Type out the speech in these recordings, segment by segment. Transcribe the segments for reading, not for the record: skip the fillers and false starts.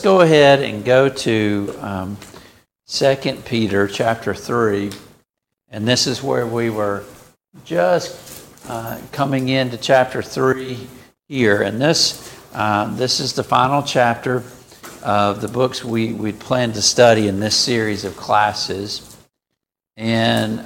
Go ahead and go to 2 Peter chapter 3, and this is where we were just coming into chapter 3 here, and this is the final chapter of the books we plan to study in this series of classes. And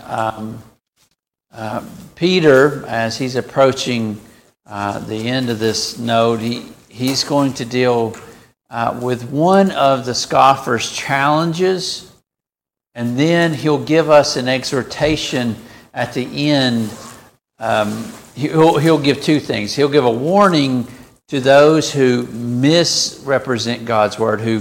Peter, as he's approaching the end of this note, he's going to deal with one of the scoffer's challenges, and then he'll give us an exhortation at the end. He'll give two things. He'll give a warning to those who misrepresent God's word, who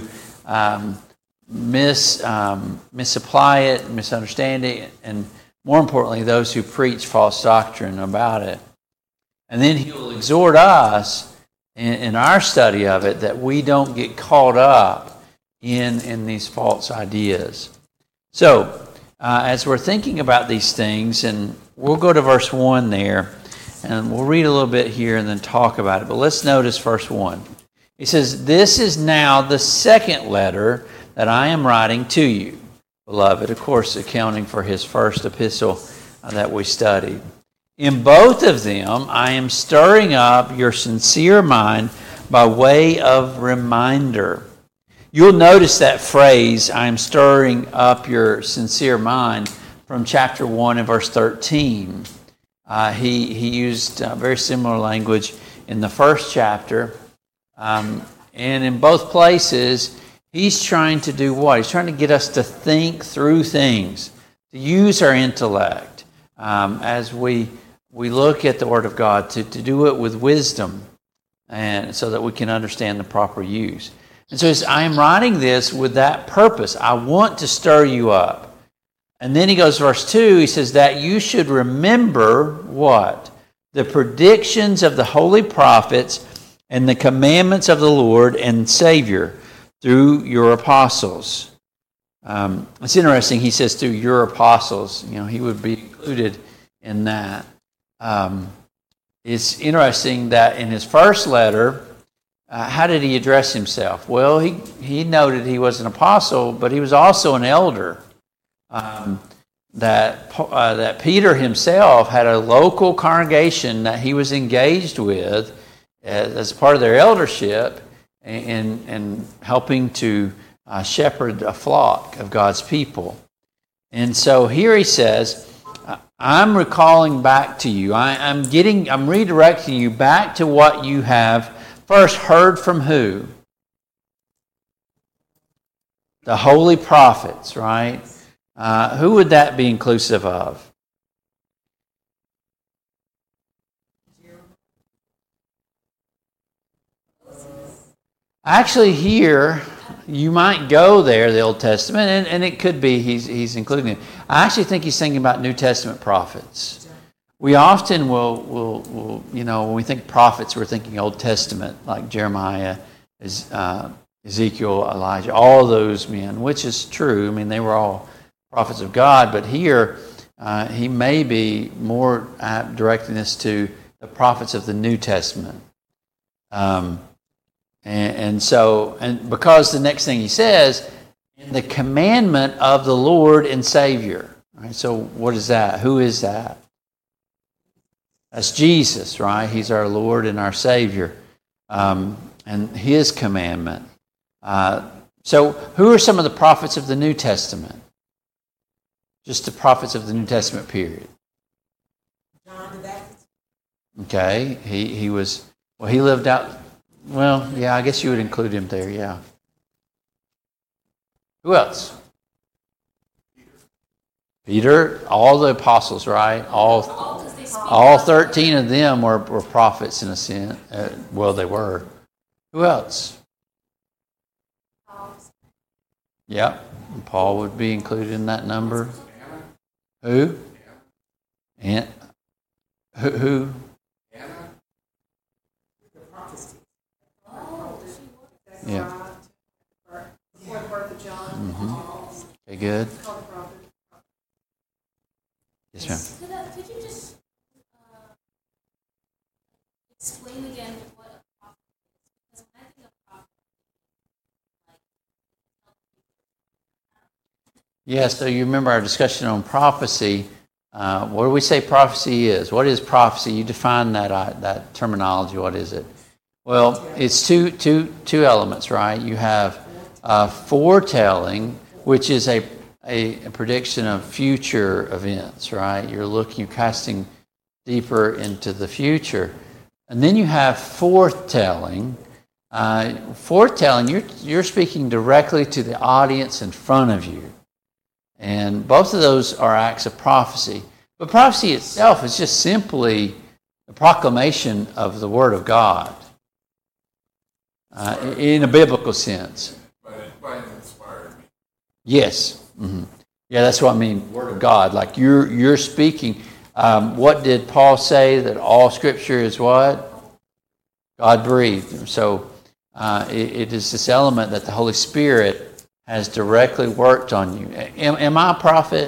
misapply it, misunderstand it, and more importantly, those who preach false doctrine about it. And then he'll exhort us in our study of it that we don't get caught up in these false ideas. So, as we're thinking about these things, and we'll go to verse 1 there, and we'll read a little bit here and then talk about it. But let's notice verse 1. He says, "This is now the second letter that I am writing to you, beloved," of course, accounting for his first epistle that we studied. "In both of them, I am stirring up your sincere mind by way of reminder." You'll notice that phrase, "I am stirring up your sincere mind," from chapter 1 and verse 13. He used very similar language in the first chapter. And in both places, he's trying to do what? He's trying to get us to think through things, to use our intellect as we look at the Word of God, to do it with wisdom, and so that we can understand the proper use. And so I am writing this with that purpose. I want to stir you up. And then he goes, verse 2, he says that you should remember what? The predictions of the holy prophets and the commandments of the Lord and Savior through your apostles. It's interesting, he says through your apostles. You know, he would be included in that. It's interesting that in his first letter, how did he address himself? Well, he noted he was an apostle, but he was also an elder. That Peter himself had a local congregation that he was engaged with as part of their eldership and helping to shepherd a flock of God's people. And so here he says, I'm recalling back to you. I'm redirecting you back to what you have first heard from who? The holy prophets, right? Who would that be inclusive of? Actually, here you might go there, the Old Testament, and it could be he's including it. I actually think he's thinking about New Testament prophets. We often will when we think prophets, we're thinking Old Testament, like Jeremiah, Ezekiel, Elijah, all those men, which is true. I mean, they were all prophets of God, but here he may be more directing this to the prophets of the New Testament. And because the next thing he says, the commandment of the Lord and Savior. Right? So what is that? Who is that? That's Jesus, right? He's our Lord and our Savior. And his commandment. So who are some of the prophets of the New Testament? Just the prophets of the New Testament period. John the Baptist. Okay, he lived out. Well, yeah, I guess you would include him there. Yeah. Who else? Peter, all the apostles, right? All 13 of them were prophets in a sense. Well, they were. Who else? Yeah, Paul would be included in that number. Who? And who? Yeah. Mm-hmm. Okay, good. Yes, ma'am. Could you just explain again what a prophet is? Because when I think of prophet, Yeah, so you remember our discussion on prophecy. What do we say prophecy is? What is prophecy? You define that terminology. What is it? Well, it's two elements, right? You have foretelling, which is a prediction of future events, right? You're casting deeper into the future. And then you have foretelling. Foretelling, you're speaking directly to the audience in front of you. And both of those are acts of prophecy. But prophecy itself is just simply a proclamation of the Word of God in a biblical sense. But it inspired me. Yes. Mm-hmm. Yeah, that's what I mean, Word of God. Like you're speaking. What did Paul say? That all Scripture is what? God breathed. So it is this element that the Holy Spirit has directly worked on you. Am I a prophet?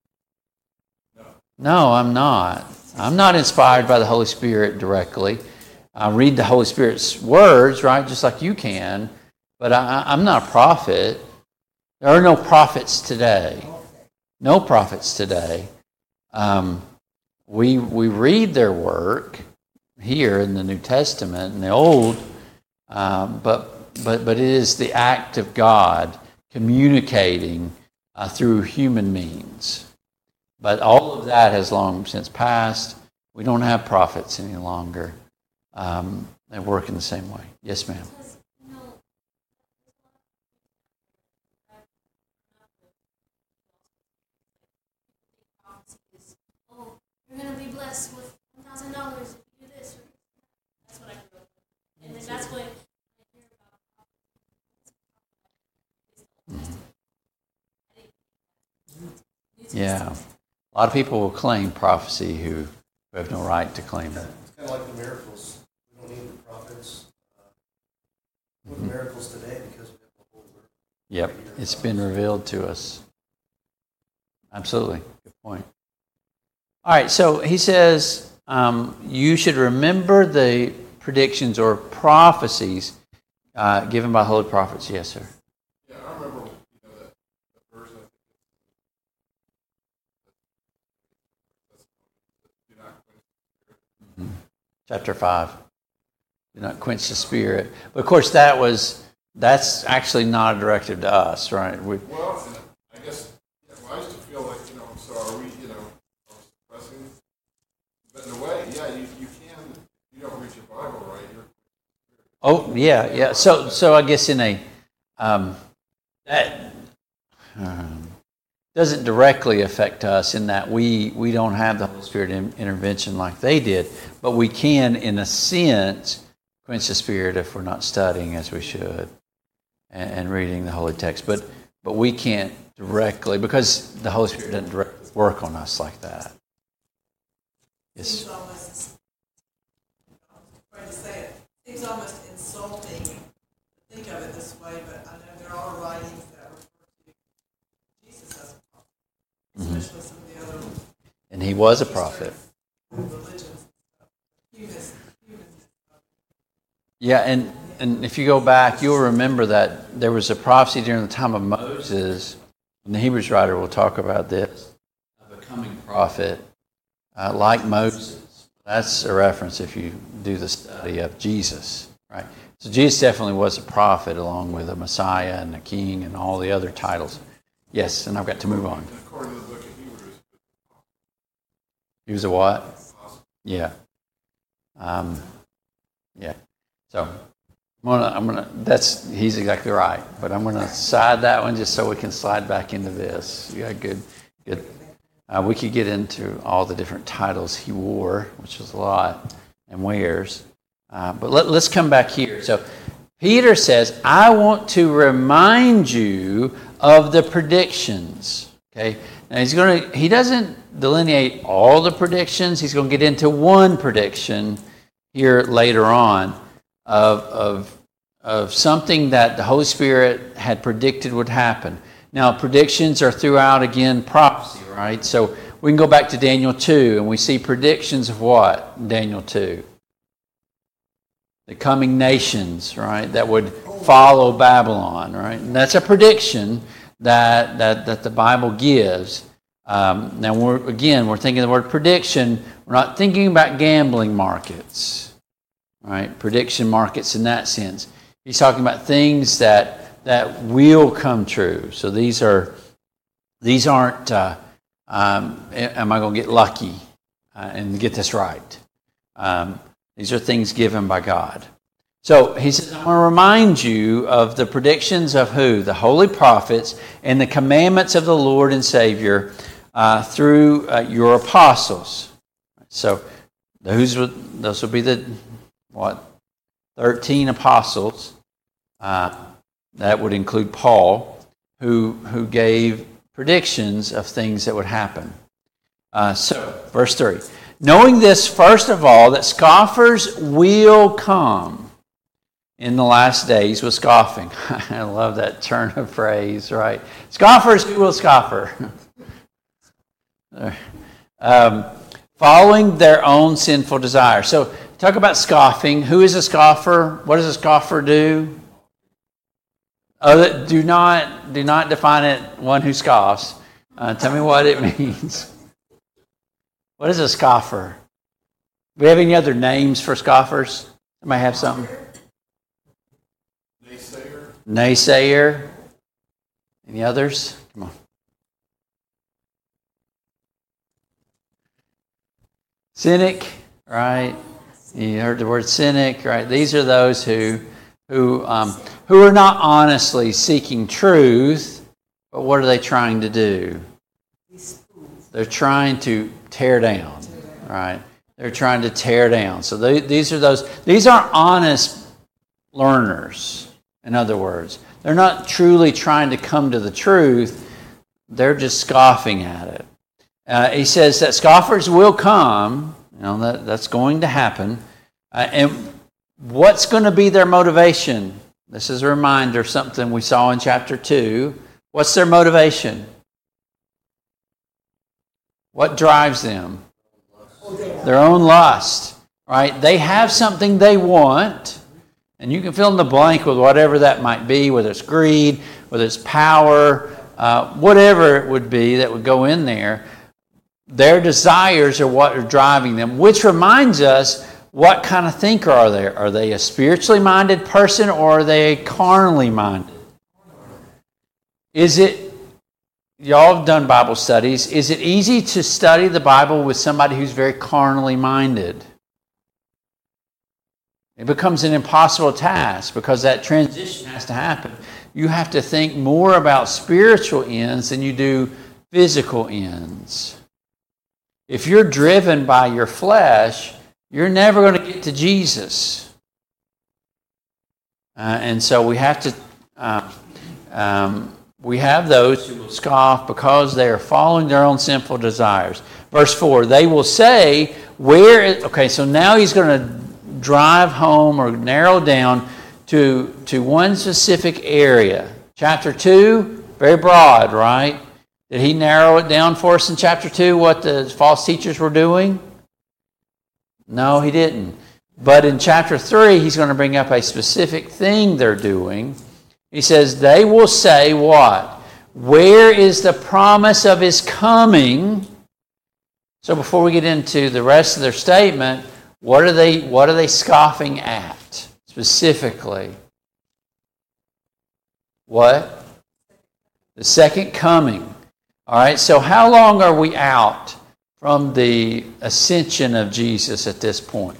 No, I'm not. I'm not inspired by the Holy Spirit directly. I read the Holy Spirit's words, right, just like you can, but I'm not a prophet. There are no prophets today. No prophets today. We read their work here in the New Testament and the Old, but it is the act of God communicating through human means. But all of that has long since passed. We don't have prophets any longer. They work in the same way. Yes, ma'am. You're going to be blessed with $1,000 if you do this. That's what I grew up with. And then that's what I hear about. Yeah. A lot of people will claim prophecy who have no right to claim it. It's kind of like the miracles. We don't need the prophets. With miracles today because we have the Holy Word. Yep. It's been revealed to us. Absolutely. Good point. All right, so he says you should remember the predictions or prophecies given by holy prophets. Yes, sir. Yeah, I remember that the verse do not quench. Chapter 5. Do not quench the spirit. But of course that's actually not a directive to us, right? Well, and I guess I used to feel like, so are we, suppressing? But in a way, yeah, you can, you don't read your Bible, right? Oh, yeah. So I guess in a that doesn't directly affect us in that we don't have the Holy Spirit intervention like they did, but we can, in a sense, quench the spirit if we're not studying as we should and reading the holy text. But we can't directly, because the Holy Spirit doesn't directly work on us like that. Yes. Seems almost insulting to think of it this way, but I know there are writings that refer to Jesus as a prophet, especially some of the other. And he was a prophet. Religions and stuff. Yeah, and if you go back, you'll remember that there was a prophecy during the time of Moses, and the Hebrews writer will talk about this, a becoming prophet like Moses. That's a reference if you do the study of Jesus, right? So Jesus definitely was a prophet along with a Messiah and a king and all the other titles. Yes, and I've got to move on. According to the book of Hebrews. He was a what? Yeah. Yeah. So he's exactly right. But I'm gonna side that one just so we can slide back into this. You got good. We could get into all the different titles he wore, which was a lot, and wears. But let's come back here. So Peter says, I want to remind you of the predictions. Okay. Now he doesn't delineate all the predictions. He's going to get into one prediction here later on of something that the Holy Spirit had predicted would happen. Now, predictions are throughout, again, prophecy, right? So we can go back to Daniel 2, and we see predictions of what in Daniel 2? The coming nations, right, that would follow Babylon, right? And that's a prediction that the Bible gives. Now, we're thinking the word prediction. We're not thinking about gambling markets, right? Prediction markets in that sense. He's talking about things that will come true. So these aren't. Am I going to get lucky and get this right? These are things given by God. So he says, I want to remind you of the predictions of who? The holy prophets and the commandments of the Lord and Savior through your apostles. So those will be the 13 apostles. That would include Paul, who gave predictions of things that would happen. So, verse 3. Knowing this, first of all, that scoffers will come in the last days with scoffing. I love that turn of phrase, right? Scoffers who will scoffer. Following their own sinful desire. So, talk about scoffing. Who is a scoffer? What does a scoffer do? Do not define it, one who scoffs. Tell me what it means. What is a scoffer? Do we have any other names for scoffers? Somebody have something? Naysayer. Any others? Come on. Cynic, right? You heard the word cynic, right? These are those who are not honestly seeking truth, but what are they trying to do? They're trying to tear down, right? They're trying to tear down. So these aren't honest learners, in other words. They're not truly trying to come to the truth. They're just scoffing at it. He says that scoffers will come. That's going to happen. And what's going to be their motivation? This is a reminder of something we saw in chapter 2. What's their motivation? What drives them? Their own lust, right? They have something they want, and you can fill in the blank with whatever that might be, whether it's greed, whether it's power, whatever it would be that would go in there. Their desires are what are driving them, which reminds us, what kind of thinker are they? Are they a spiritually minded person or are they carnally minded? Y'all have done Bible studies. Is it easy to study the Bible with somebody who's very carnally minded? It becomes an impossible task because that transition has to happen. You have to think more about spiritual ends than you do physical ends. If you're driven by your flesh, you're never going to get to Jesus. And so we have to... we have those who will scoff because they are following their own sinful desires. Verse 4, they will say, so now he's going to drive home or narrow down to one specific area. Chapter 2, very broad, right? Did he narrow it down for us in chapter 2, what the false teachers were doing? No, he didn't. But in chapter 3, he's going to bring up a specific thing they're doing. He says, they will say what? Where is the promise of his coming? So before we get into the rest of their statement, what are they scoffing at specifically? What? The second coming. All right, so how long are we out from the ascension of Jesus at this point?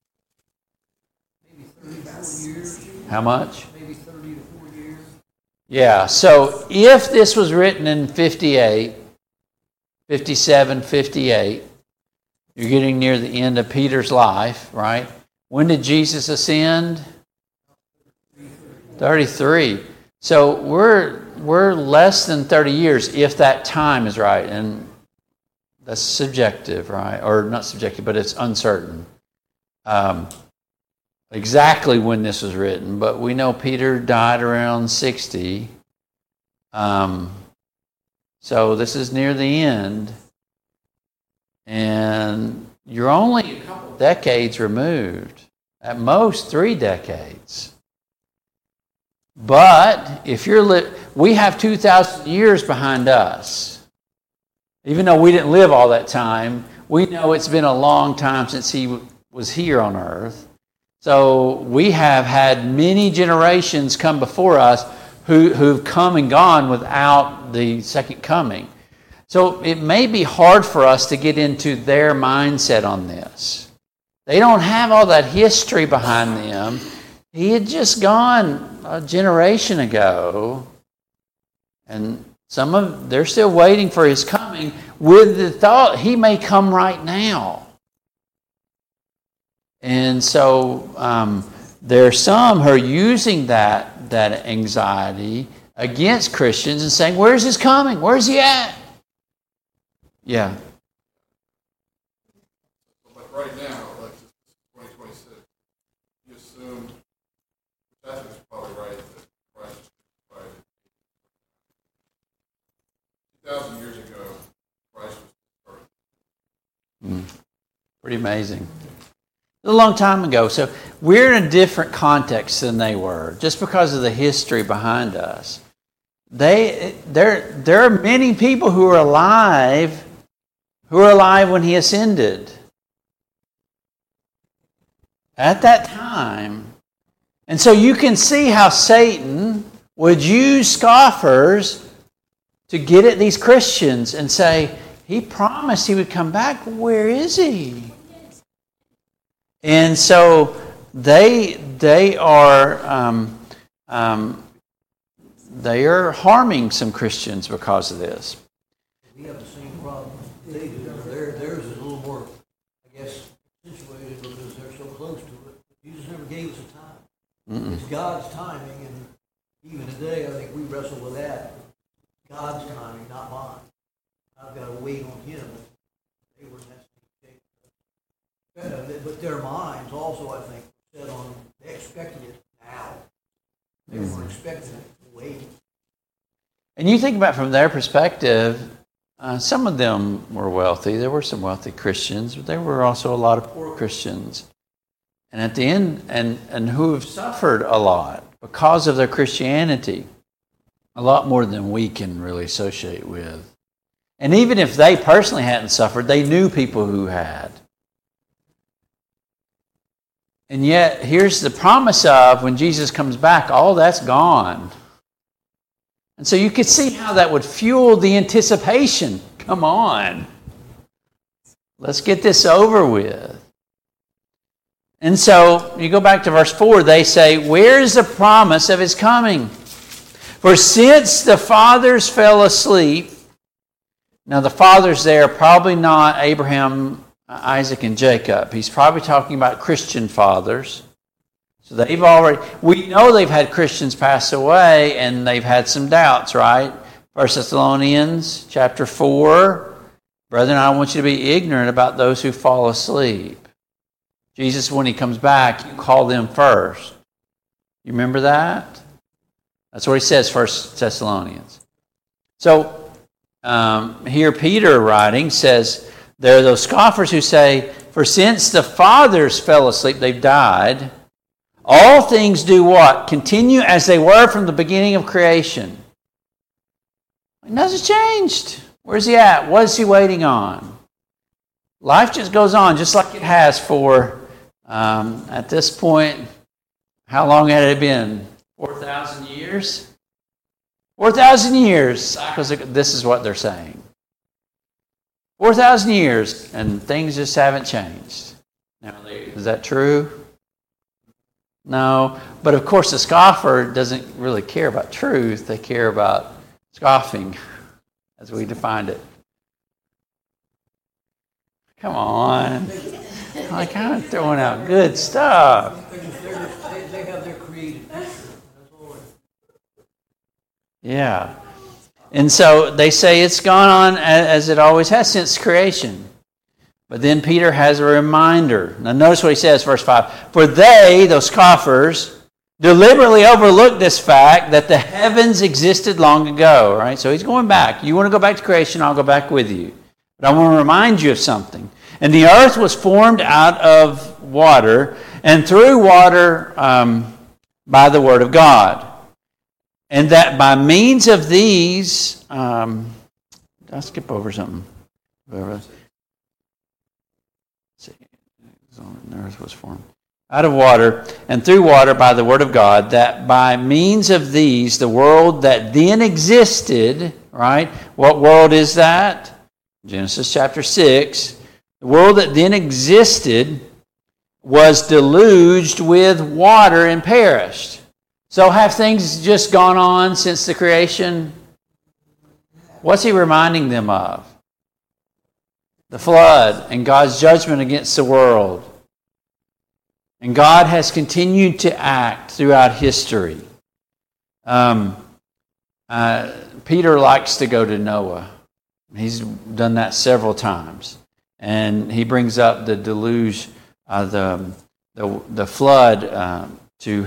Maybe 34 years. How much? Maybe 30 to 40 years. Yeah, so if this was written in 58, 57, 58, you're getting near the end of Peter's life, right? When did Jesus ascend? 33. So we're less than 30 years if that time is right. And that's subjective, right? Or not subjective, but it's uncertain. Exactly when this was written, but we know Peter died around 60. So this is near the end. And you're only a couple decades removed. At most 3 decades. But if we have 2,000 years behind us. Even though we didn't live all that time, we know it's been a long time since he was here on earth. So we have had many generations come before us who've come and gone without the second coming. So it may be hard for us to get into their mindset on this. They don't have all that history behind them. He had just gone a generation ago, and they're still waiting for his coming with the thought he may come right now. And so there are some who are using that anxiety against Christians and saying, where's his coming? Where's he at? Yeah. But right now, like 2026, you assume, I think it's probably right, that Christ was crucified. 2,000 years ago, Christ was birthed. Pretty amazing. A long time ago. So we're in a different context than they were, just because of the history behind us. There are many people who are alive when he ascended. At that time. And so you can see how Satan would use scoffers to get at these Christians and say, he promised he would come back. Where is he? And so they are harming some Christians because of this. We have the same problem they do. Theirs is a little more, I guess, situated because they're so close to it. Jesus never gave us a time. It's God's timing, and even today, I think we wrestle with that. God's timing, not mine. I've got to wait on him. They were but their minds also, I think, set on, they expected it now. They weren't expecting it waiting. And you think about from their perspective, some of them were wealthy. There were some wealthy Christians, but there were also a lot of poor Christians. And at the end, and who have suffered a lot because of their Christianity, a lot more than we can really associate with. And even if they personally hadn't suffered, they knew people who had. And yet, here's the promise of when Jesus comes back, all that's gone. And so you could see how that would fuel the anticipation. Come on. Let's get this over with. And so, you go back to verse 4, they say, where is the promise of his coming? For since the fathers fell asleep, now the fathers there are probably not Abraham, Isaac, and Jacob. He's probably talking about Christian fathers. So we know they've had Christians pass away and they've had some doubts, right? 1 Thessalonians chapter 4, brethren, I want you to be ignorant about those who fall asleep. Jesus, when he comes back, you call them first. You remember that? That's what he says, 1 Thessalonians. So here Peter writing says, there are those scoffers who say, for since the fathers fell asleep, they've died, all things do what? Continue as they were from the beginning of creation. Nothing's changed. Where's he at? What is he waiting on? Life just goes on just like it has for, at this point, how long had it been? 4,000 years? 4,000 years. This is what they're saying. 4,000 years, and things just haven't changed. Now, is that true? No. But of course, the scoffer doesn't really care about truth. They care about scoffing, as we defined it. Come on. I'm kind of throwing out good stuff. They have their created picture. That's all. Yeah. And so they say it's gone on as it always has since creation. But then Peter has a reminder. Now notice what he says, verse 5. For they, those scoffers, deliberately overlooked this fact that the heavens existed long ago. Right? So he's going back. You want to go back to creation, I'll go back with you. But I want to remind you of something. And the earth was formed out of water, and through water by the word of God. And that by means of these, did I skip over something? Let's see. The earth was formed out of water and through water by the word of God, that by means of these, the world that then existed, right? What world is that? Genesis chapter 6. The world that then existed was deluged with water and perished. So have things just gone on since the creation? What's he reminding them of? The flood and God's judgment against the world. And God has continued to act throughout history. Peter likes to go to Noah. He's done that several times. And he brings up the deluge, the flood to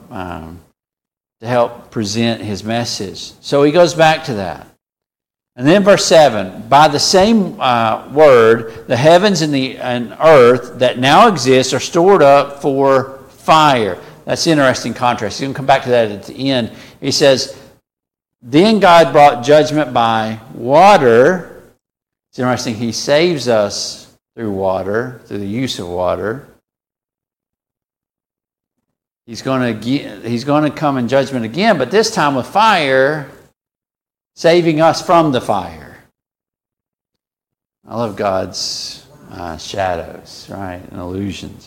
help present his message. So he goes back to that. And then verse 7, by the same word, the heavens and earth that now exist are stored up for fire. That's interesting contrast. You can come back to that at the end. He says, then God brought judgment by water. It's interesting, he saves us through water, through the use of water. He's going to come in judgment again, but this time with fire, saving us from the fire. I love God's shadows, right, and illusions.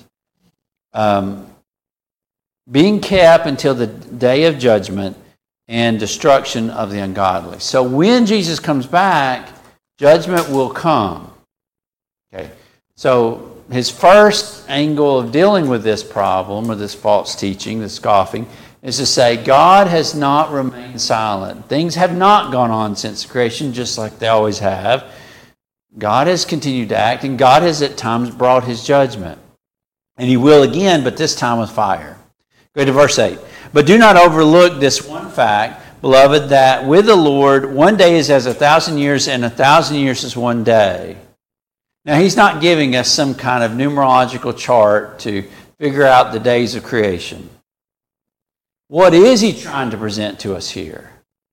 Being kept until the day of judgment and destruction of the ungodly. So when Jesus comes back, judgment will come. Okay. So his first angle of dealing with this problem, or this false teaching, this scoffing, is to say God has not remained silent. Things have not gone on since creation, just like they always have. God has continued to act, and God has at times brought his judgment. And he will again, but this time with fire. Go to verse 8. But do not overlook this one fact, beloved, that with the Lord 1 day is as 1,000 years, and 1,000 years is 1 day. Now, he's not giving us some kind of numerological chart to figure out the days of creation. What is he trying to present to us here?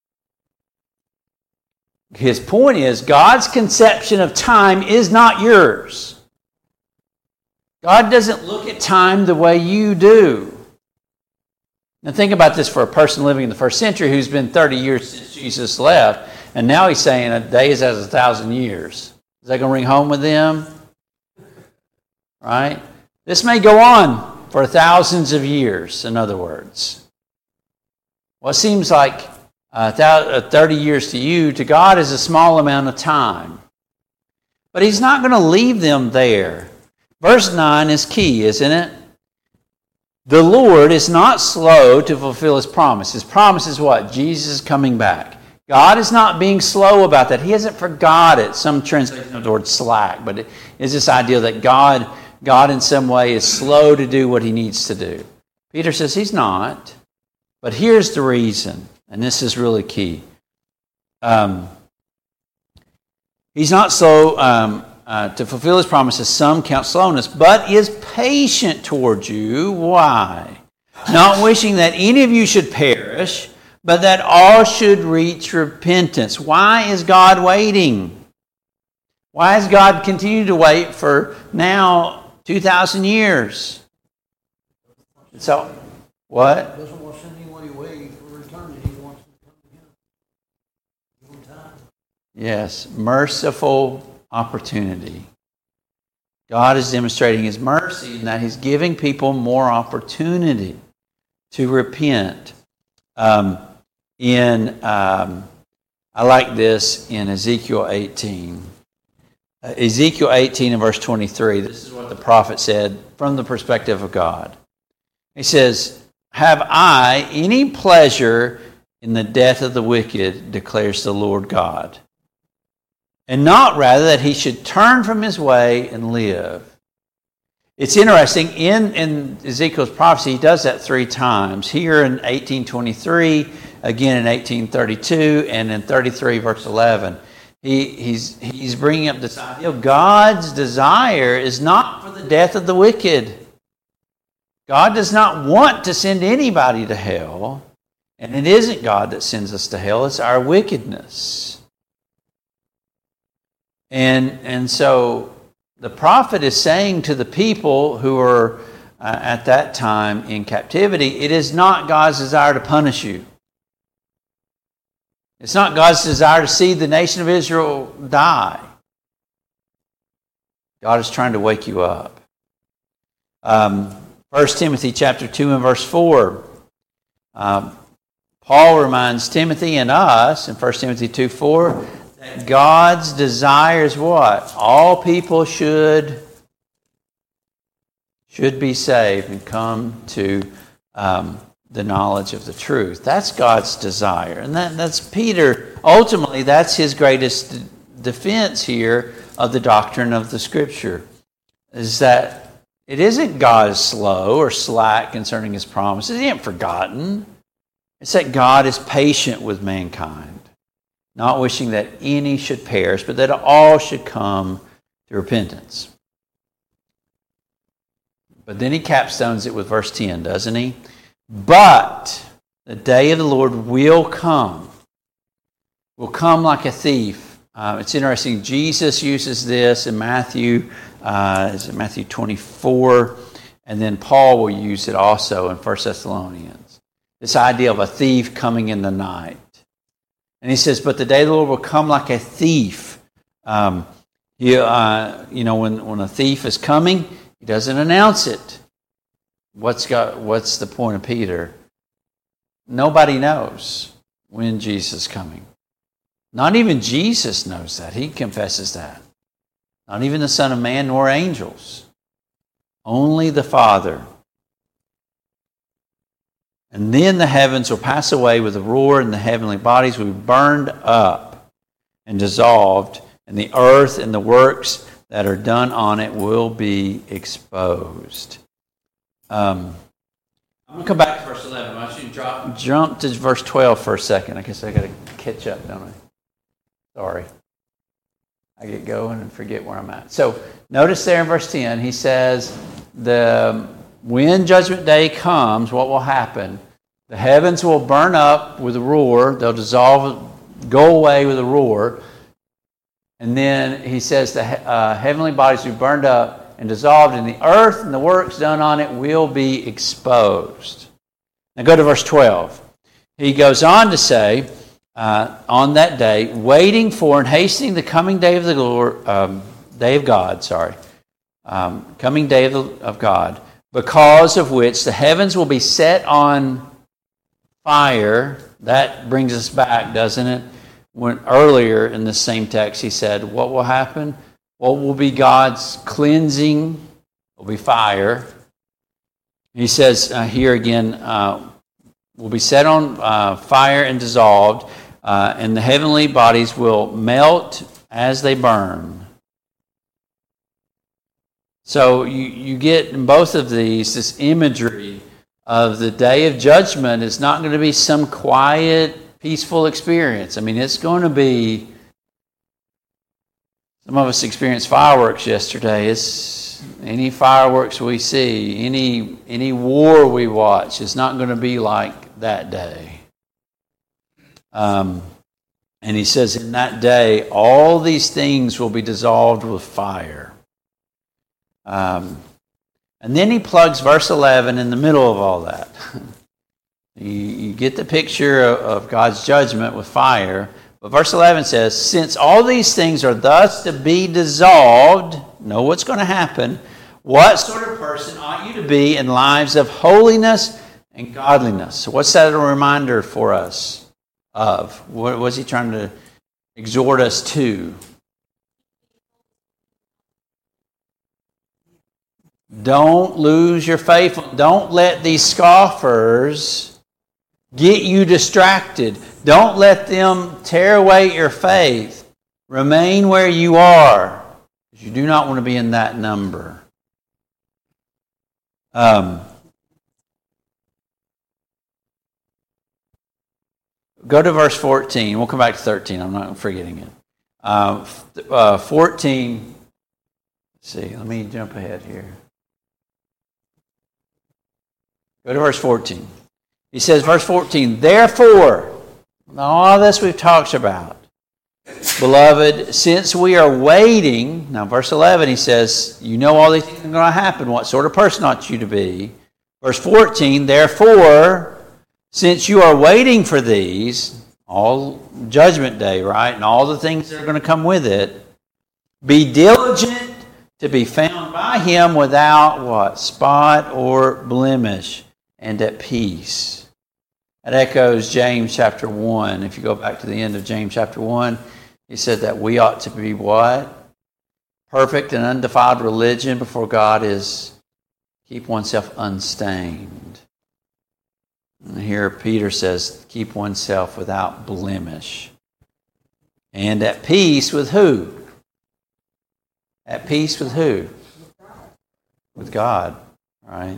His point is God's conception of time is not yours. God doesn't look at time the way you do. Now think about this for a person living in the first century who's been 30 years since Jesus left, and now he's saying a day is as 1,000 years. Is that going to ring home with them? Right? This may go on for thousands of years, in other words. What seems like 30 years to you, to God is a small amount of time. But he's not going to leave them there. Verse 9 is key, isn't it? The Lord is not slow to fulfill his promise. His promise is what? Jesus is coming back. God is not being slow about that. He hasn't forgot it. Some translation of the word slack, but it is this idea that God in some way is slow to do what he needs to do. Peter says he's not. But here's the reason, and this is really key. He's not slow to fulfill his promises. Some count slowness, but is patient towards you. Why? Not wishing that any of you should perish, but that all should reach repentance. Why is God waiting? Why has God continued to wait for now 2,000 years? So, what? He doesn't want to send anybody away for eternity. He wants them to come to him. Give him time. Yes, merciful opportunity. God is demonstrating his mercy in that he's giving people more opportunity to repent. I like this in Ezekiel 18. Ezekiel 18 and verse 23. This is what the prophet said from the perspective of God. He says, "Have I any pleasure in the death of the wicked, declares the Lord God, and not rather that he should turn from his way and live." It's interesting, in Ezekiel's prophecy, he does that 3 times. Here in 18:23, again in 18:32, and in 33 verse 11. He's bringing up this idea of God's desire is not for the death of the wicked. God does not want to send anybody to hell. And it isn't God that sends us to hell, it's our wickedness. And so the prophet is saying to the people who are at that time in captivity, it is not God's desire to punish you. It's not God's desire to see the nation of Israel die. God is trying to wake you up. 1 Timothy chapter 2 and verse 4. Paul reminds Timothy and us in 1 Timothy 2:4 that God's desire is what? All people should be saved and come to the knowledge of the truth. That's God's desire. And that's Peter. Ultimately, that's his greatest defense here of the doctrine of the Scripture, is that it isn't God is slow or slack concerning His promises. He ain't forgotten. It's that God is patient with mankind, not wishing that any should perish, but that all should come to repentance. But then he capstones it with verse 10, doesn't he? But the day of the Lord will come like a thief. It's interesting, Jesus uses this in Matthew, is it Matthew 24? And then Paul will use it also in 1 Thessalonians. This idea of a thief coming in the night. And he says, but the day of the Lord will come like a thief. When a thief is coming, he doesn't announce it. What's the point of Peter? Nobody knows when Jesus is coming. Not even Jesus knows that. He confesses that. Not even the Son of Man nor angels. Only the Father. And then the heavens will pass away with a roar, and the heavenly bodies will be burned up and dissolved, and the earth and the works that are done on it will be exposed. I'm going to come back to verse 11. I want you to jump to verse 12 for a second. I guess I got to catch up, don't I? Sorry. I get going and forget where I'm at. So notice there in verse 10, he says, when Judgment Day comes, what will happen? The heavens will burn up with a roar. They'll dissolve, go away with a roar. And then he says the heavenly bodies will be burned up and dissolved, and the earth and the works done on it will be exposed. Now go to verse 12. He goes on to say, on that day, waiting for and hastening the coming day of the Lord, day of God, coming day of God, because of which the heavens will be set on fire. That brings us back, doesn't it? When earlier in the same text he said, what will happen? What will be God's cleansing? Will be fire. He says here again, will be set on fire and dissolved, and the heavenly bodies will melt as they burn. So you get in both of these this imagery of the day of judgment is not going to be some quiet, peaceful experience. I mean, it's going to be, some of us experienced fireworks yesterday. It's any fireworks we see, any war we watch, it's not going to be like that day. And he says in that day, all these things will be dissolved with fire. And then he plugs verse 11 in the middle of all that. You get the picture of God's judgment with fire. But verse 11 says, since all these things are thus to be dissolved, know what's going to happen, what sort of person ought you to be in lives of holiness and godliness? So what's that a reminder for us of? What was he trying to exhort us to? Don't lose your faith. Don't let these scoffers get you distracted. Don't let them tear away your faith. Remain where you are, because you do not want to be in that number. Go to verse 14. We'll come back to 13. I'm not forgetting it. 14. Let's see. Let me jump ahead here. Go to verse 14. He says, verse 14, therefore, all this we've talked about, beloved, since we are waiting, now verse 11 he says, you know all these things are going to happen. What sort of person ought you to be? Verse 14, therefore, since you are waiting for these, all judgment day, right, and all the things that are going to come with it, be diligent to be found by him without what? Spot or blemish, and at peace. That echoes James chapter 1. If you go back to the end of James chapter 1, he said that we ought to be what? Perfect and undefiled religion before God is keep oneself unstained. And here Peter says, keep oneself without blemish. And at peace with who? At peace with who? With God, right?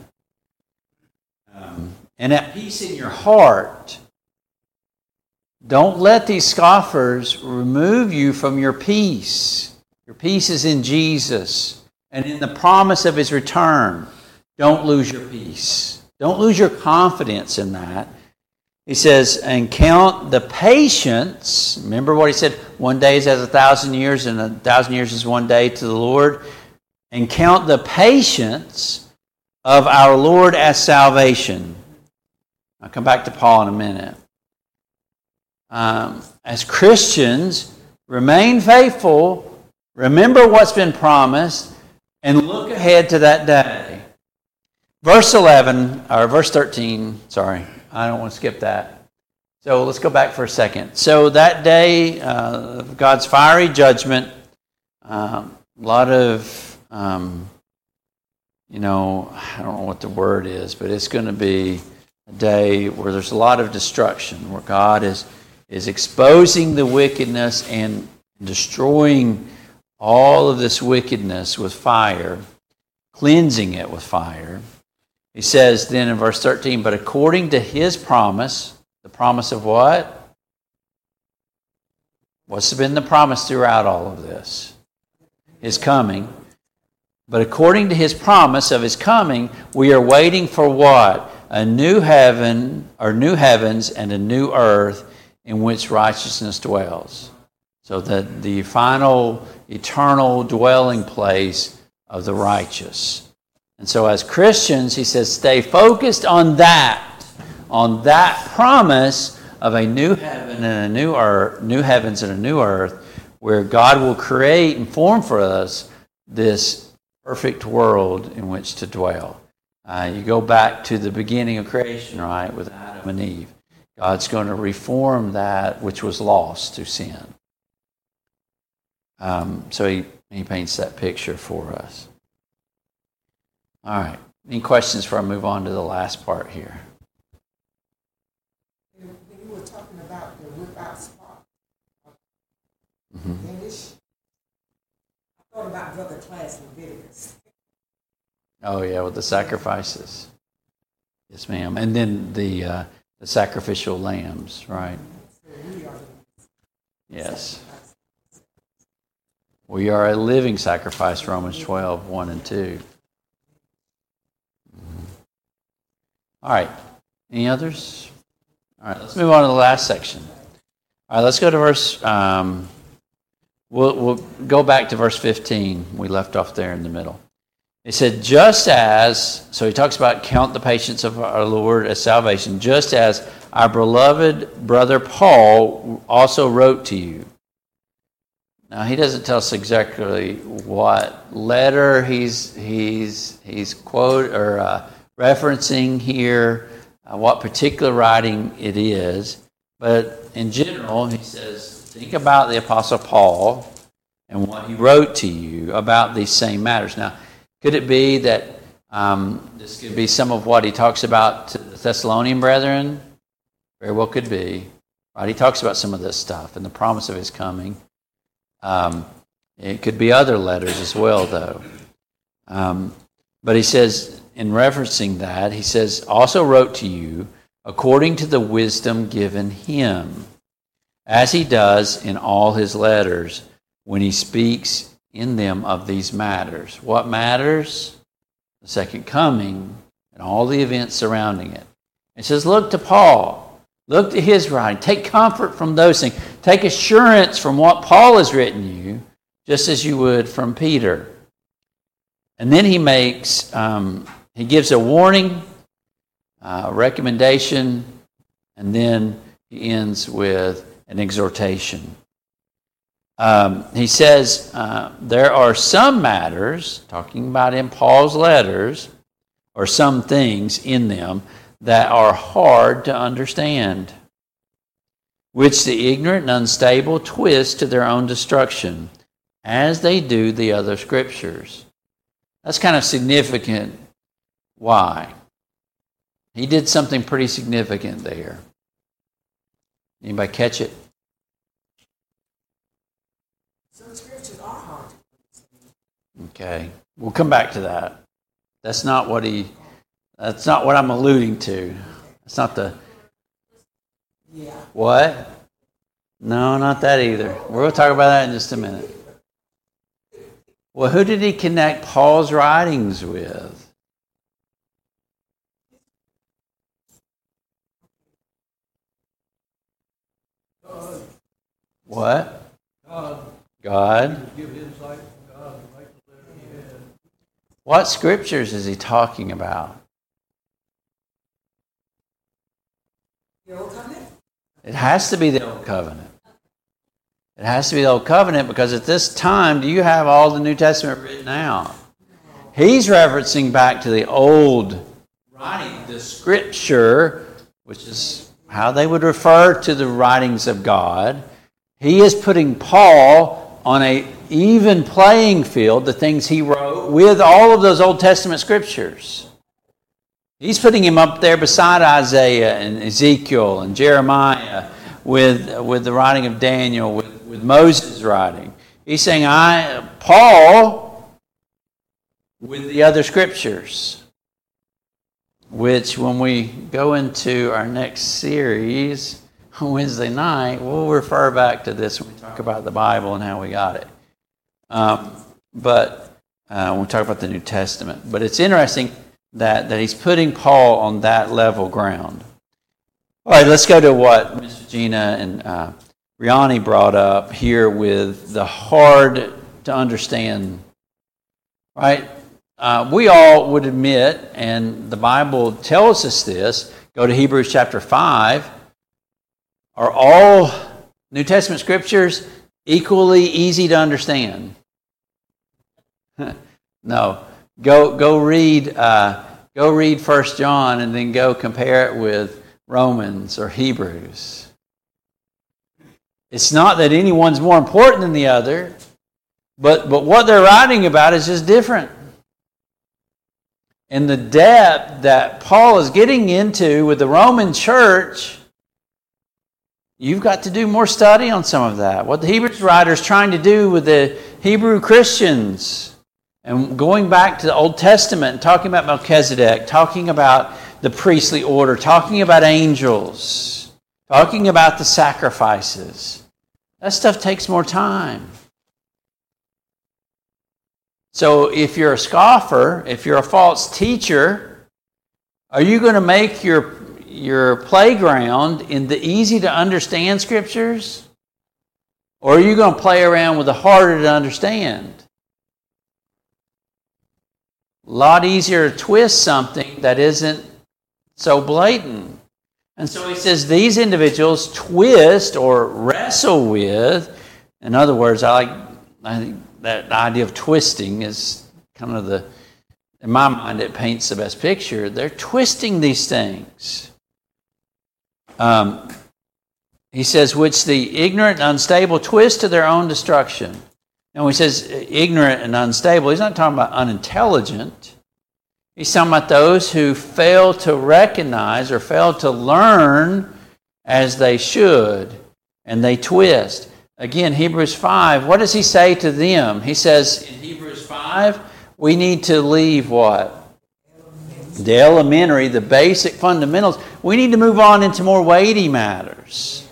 And at peace in your heart. Don't let these scoffers remove you from your peace. Your peace is in Jesus and in the promise of his return. Don't lose your peace. Don't lose your confidence in that. He says, and count the patience. Remember what he said? 1 day is as 1,000 years, and 1,000 years is 1 day to the Lord. And count the patience of our Lord as salvation. I'll come back to Paul in a minute. As Christians, remain faithful, remember what's been promised, and look ahead to that day. Verse 13, sorry, I don't want to skip that. So let's go back for a second. So that day, God's fiery judgment, a lot of, I don't know what the word is, but it's going to be a day where there's a lot of destruction, where God is exposing the wickedness and destroying all of this wickedness with fire, cleansing it with fire. He says then in verse 13, but according to his promise, the promise of what? What's been the promise throughout all of this? His coming. But according to his promise of his coming, we are waiting for what? A new heaven, or new heavens and a new earth in which righteousness dwells. So that the final eternal dwelling place of the righteous. And so as Christians, he says, stay focused on that promise of a new heaven and a new earth, new heavens and a new earth, where God will create and form for us this perfect world in which to dwell. You go back to the beginning of creation, right, with Adam and Eve. God's going to reform that which was lost through sin. So he paints that picture for us. All right. Any questions before I move on to the last part here? When you were talking about the without spot finish, I thought about Brother Class Leviticus. Oh, yeah, with the sacrifices. Yes, ma'am. And then the sacrificial lambs, right? So we are Yes. We are a living sacrifice, Romans 12, 1 and 2. All right. Any others? All right, let's move on to the last section. All right, let's go to verse... We'll go back to verse 15. We left off there in the middle. It said, just as... So he talks about count the patience of our Lord as salvation, just as our beloved brother Paul also wrote to you. Now, he doesn't tell us exactly what letter he's referencing here, what particular writing it is. But in general, he says, think about the Apostle Paul and what he wrote to you about these same matters. Now, could it be that this could be some of what he talks about to the Thessalonian brethren? Very well could be. Right? He talks about some of this stuff and the promise of his coming. It could be other letters as well, though. But he says, in referencing that, he says, also wrote to you according to the wisdom given him, as he does in all his letters when he speaks in them of these matters. What matters? The second coming and all the events surrounding it. It says, look to Paul. Look to his writing. Take comfort from those things. Take assurance from what Paul has written you, just as you would from Peter. And then he gives a warning, recommendation, and then he ends with an exhortation. He says there are some matters, talking about in Paul's letters, or some things in them that are hard to understand, which the ignorant and unstable twist to their own destruction, as they do the other scriptures. That's kind of significant. Why? He did something pretty significant there. Anybody catch it? Some scriptures are hard. Okay. We'll come back to that. That's not what I'm alluding to. It's not the... Yeah. What? No, not that either. We're going to talk about that in just a minute. Well, who did he connect Paul's writings with? God, What? God, God. give insight from God to write the letter he had. What scriptures is he talking about? The old covenant? It has to be the Old Covenant. It has to be the Old Covenant because at this time, do you have all the New Testament written out? He's referencing back to the old writing, the Scripture, which is how they would refer to the writings of God. He is putting Paul on an even playing field, the things he wrote, with all of those Old Testament Scriptures. He's putting him up there beside Isaiah and Ezekiel and Jeremiah with the writing of Daniel, with Moses' writing. He's saying, Paul, with the other scriptures, which when we go into our next series on Wednesday night, we'll refer back to this when we talk about the Bible and how we got it. But when we talk about the New Testament. But it's interesting that he's putting Paul on that level ground. All right, let's go to what Ms. Regina and Riani brought up here with the hard to understand. Right? We all would admit, and the Bible tells us this, go to Hebrews chapter 5, are all New Testament scriptures equally easy to understand? No. Go read 1 John and then go compare it with Romans or Hebrews. It's not that anyone's more important than the other, but what they're writing about is just different. And the depth that Paul is getting into with the Roman church, you've got to do more study on some of that. What the Hebrews writer is trying to do with the Hebrew Christians, and going back to the Old Testament and talking about Melchizedek, talking about the priestly order, talking about angels, talking about the sacrifices. That stuff takes more time. So if you're a scoffer, if you're a false teacher, are you going to make your playground in the easy to understand scriptures? Or are you going to play around with the harder to understand? A lot easier to twist something that isn't so blatant. And so he says these individuals twist or wrestle with, in other words, I think that idea of twisting is kind of in my mind, it paints the best picture. They're twisting these things. He says, which the ignorant and unstable twist to their own destruction. And when he says ignorant and unstable, he's not talking about unintelligent. He's talking about those who fail to recognize or fail to learn as they should, and they twist. Again, Hebrews 5, what does he say to them? He says in Hebrews 5, we need to leave what? The elementary, the basic fundamentals. We need to move on into more weighty matters.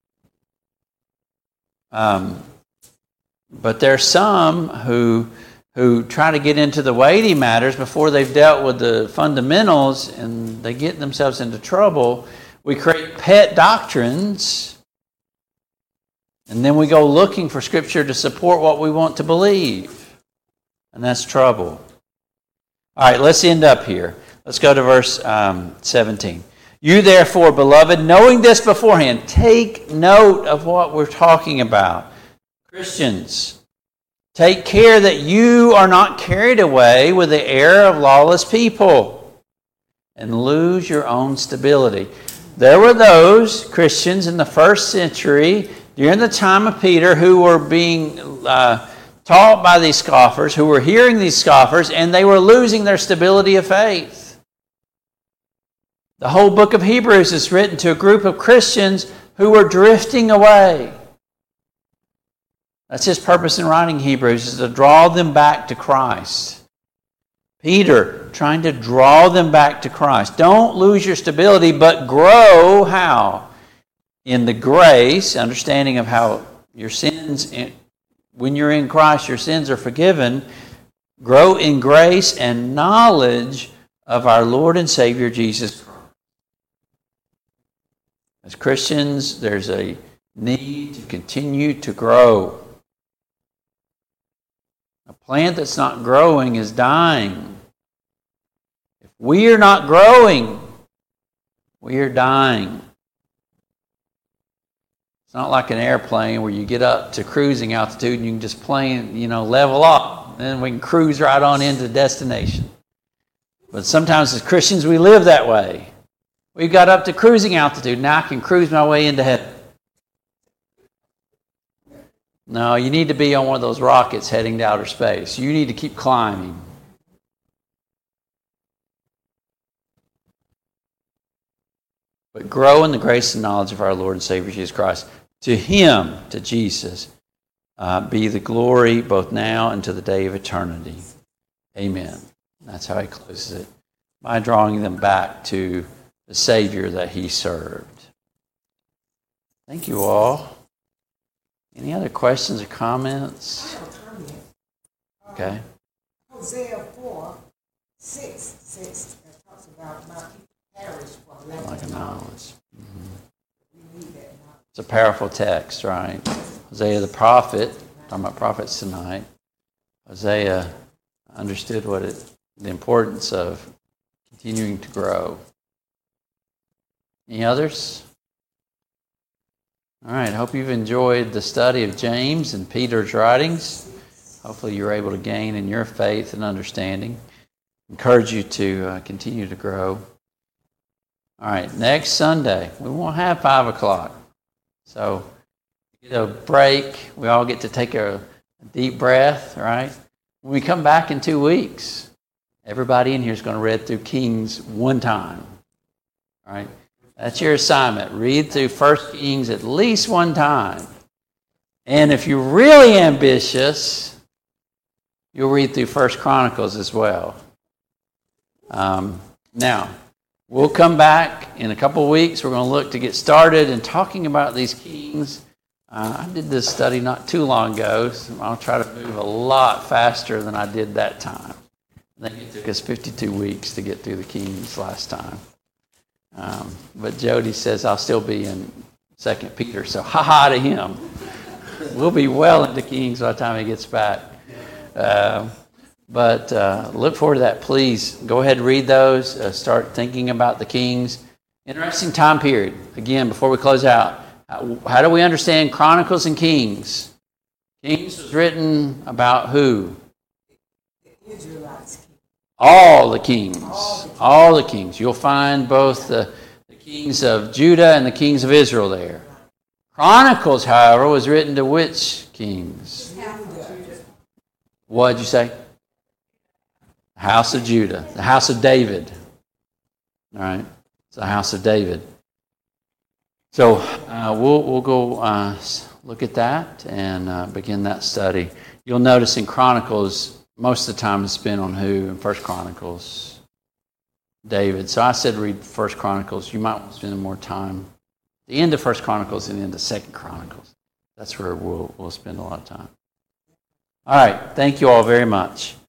But there are some who who try to get into the weighty matters before they've dealt with the fundamentals, and they get themselves into trouble. We create pet doctrines, and then we go looking for Scripture to support what we want to believe. And that's trouble. All right, let's end up here. Let's go to verse 17. You therefore, beloved, knowing this beforehand, take note of what we're talking about. Christians, take care that you are not carried away with the error of lawless people and lose your own stability. There were those Christians in the first century during the time of Peter who were being taught by these scoffers, who were hearing these scoffers, and they were losing their stability of faith. The whole book of Hebrews is written to a group of Christians who were drifting away. That's his purpose in writing Hebrews, is to draw them back to Christ. Peter trying to draw them back to Christ. Don't lose your stability, but grow how? In the grace, understanding of how your sins, when you're in Christ, your sins are forgiven. Grow in grace and knowledge of our Lord and Savior Jesus Christ. As Christians, there's a need to continue to grow. A plant that's not growing is dying. If we are not growing, we are dying. It's not like an airplane where you get up to cruising altitude and you can just level up. Then we can cruise right on into the destination. But sometimes as Christians, we live that way. We got up to cruising altitude. Now I can cruise my way into heaven. No, you need to be on one of those rockets heading to outer space. You need to keep climbing. But grow in the grace and knowledge of our Lord and Savior Jesus Christ. To Him, to Jesus, be the glory both now and to the day of eternity. Amen. That's how he closes it, by drawing them back to the Savior that he served. Thank you all. Any other questions or comments? I have a comment. Okay. Hosea 4:6 says, it talks about my people perish for lack Like a of knowledge. knowledge. We need that knowledge. It's a powerful text, right? Hosea the prophet, talking about prophets tonight. Hosea understood the importance of continuing to grow. Any others? All right, hope you've enjoyed the study of James and Peter's writings. Hopefully you're able to gain in your faith and understanding. Encourage you to continue to grow. All right, next Sunday, we won't have 5 o'clock. So, get a break. We all get to take a deep breath, right? When we come back in 2 weeks, everybody in here is going to read through Kings one time, right? That's your assignment. Read through 1 Kings at least one time. And if you're really ambitious, you'll read through 1 Chronicles as well. Now, we'll come back in a couple of weeks. We're going to look to get started in talking about these kings. I did this study not too long ago, so I'll try to move a lot faster than I did that time. I think it took us 52 weeks to get through the kings last time. But Jody says I'll still be in 2 Peter, so ha-ha to him. We'll be well into Kings by the time he gets back. But look forward to that. Please go ahead and read those. Start thinking about the Kings. Interesting time period. Again, before we close out, how do we understand Chronicles and Kings? Kings was written about who? The Israelites. All the kings. All the kings. You'll find both the kings of Judah and the kings of Israel there. Chronicles, however, was written to which kings? What did you say? The house of Judah. The house of David. All right. It's the house of David. So we'll go look at that and begin that study. You'll notice in Chronicles, most of the time is spent on who? In 1 Chronicles, David. So I said read 1 Chronicles. You might want to spend more time. The end of 1 Chronicles and the end of 2 Chronicles. That's where we'll spend a lot of time. All right. Thank you all very much.